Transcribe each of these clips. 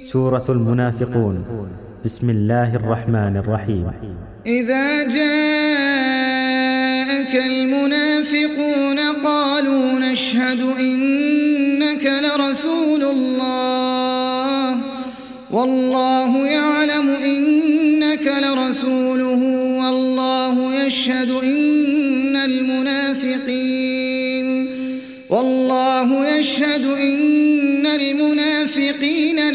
سورة المنافقون. بسم الله الرحمن الرحيم. إذا جاءك المنافقون قالوا نشهد إنك لرسول الله والله يعلم إنك لرسوله والله يشهد إن المنافقين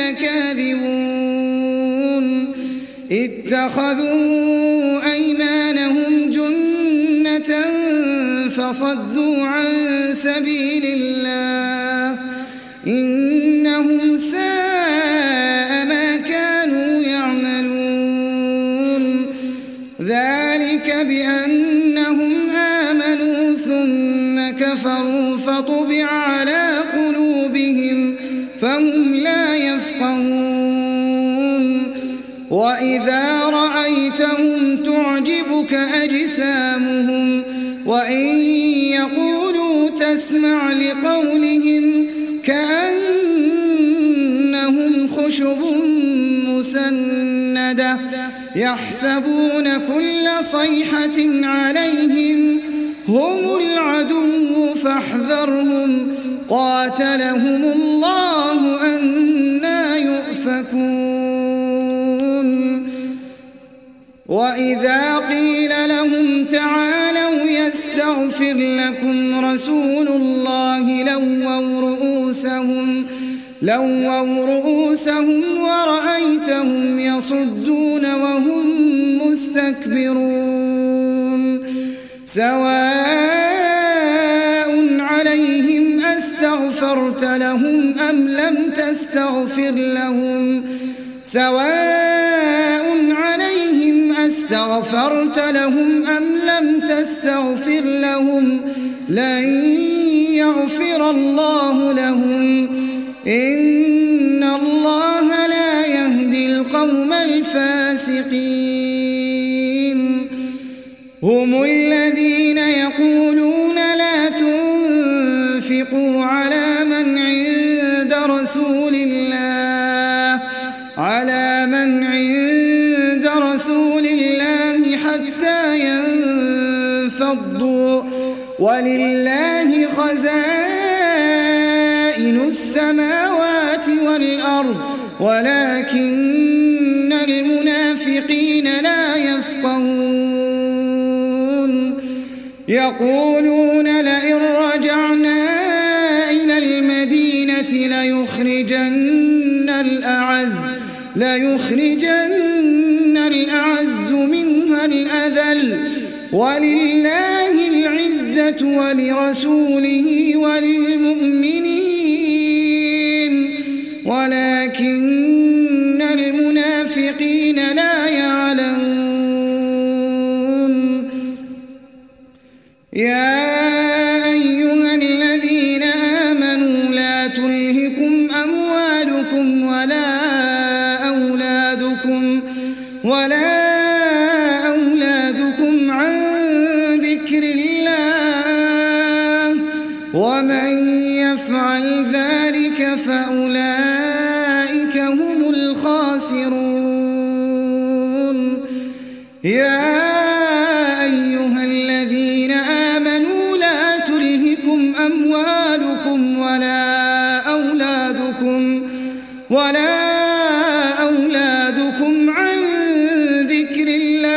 لكاذبون اتخذوا أيمانهم جنة فصدوا عن سبيل الله إنهم ساء ما كانوا يعملون ذلك بأنهم آمنوا ثم كفروا فطبع على قلوبهم فهم لا يفقهون وإذا رأيتهم تعجبك أجسامهم وإن يقولوا تسمع لقولهم كأنهم خشب مسندة يحسبون كل صيحة عليهم هم العدو فاحذرهم قاتلهم الله أنى يؤفكون وإذا قيل لهم تعالوا يستغفر لكم رسول الله لووا رؤوسهم ورأيتهم يصدون وهم مستكبرون سواء عليهم أستغفرت لهم أم لم تستغفر لهم لن يغفر الله لهم إن الله لا يهدي القوم الفاسقين هم الذين يقولون لا تنفقوا على من عند رسول الله حتى ينفضوا ولله خزائن السماوات والأرض ولكن المنافقين لا يفقهون يقولون لئن رجعنا إلى المدينة ليخرجن الأعز منها الأذل ولله العزة ولرسوله وللمؤمنين ولكن المنافقين لا يعلمون يا أيها الذين آمنوا لا تلهكم أموالكم ولا أولادكم عن ذكر الله ومن يفعل ذلك فأولئك هم الخاسرون يا أيها الذين آمنوا لا تلهكم أموالكم ولا أولادكم عن ذكر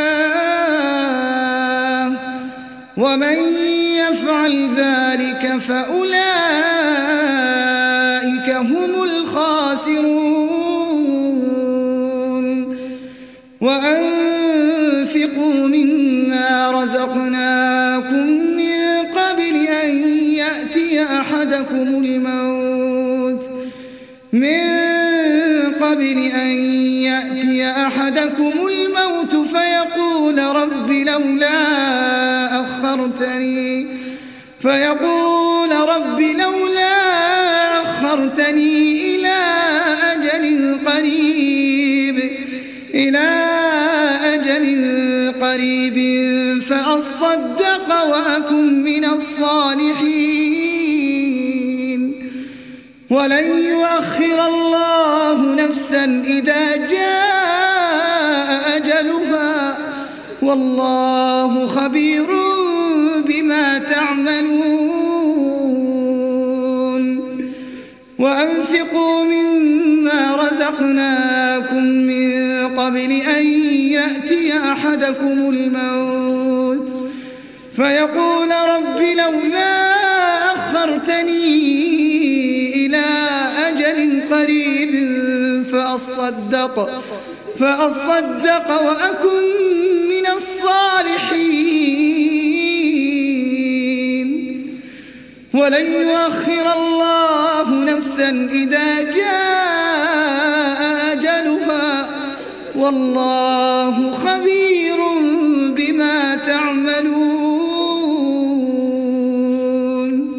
الله ومن يفعل ذلك فأولئك هم الخاسرون وأنفقوا مما رزقناكم من قبل أن يأتي أحدكم الموت فيقول رب لولا أخرتني إلى أجل قريب فأصدق وأكن من الصالحين ولن يؤخر الله نفسا إذا جاء أجلها والله خبير بما تعملون وأنفقوا مما رزقناكم من قبل أن يأتي أحدكم الموت فيقول رب لولا أخرتني إلى أجل قريب فأصدق وأكن من الصالحين ولن يؤخر الله نفسا إذا جاء أجلها والله خبير بما تعملون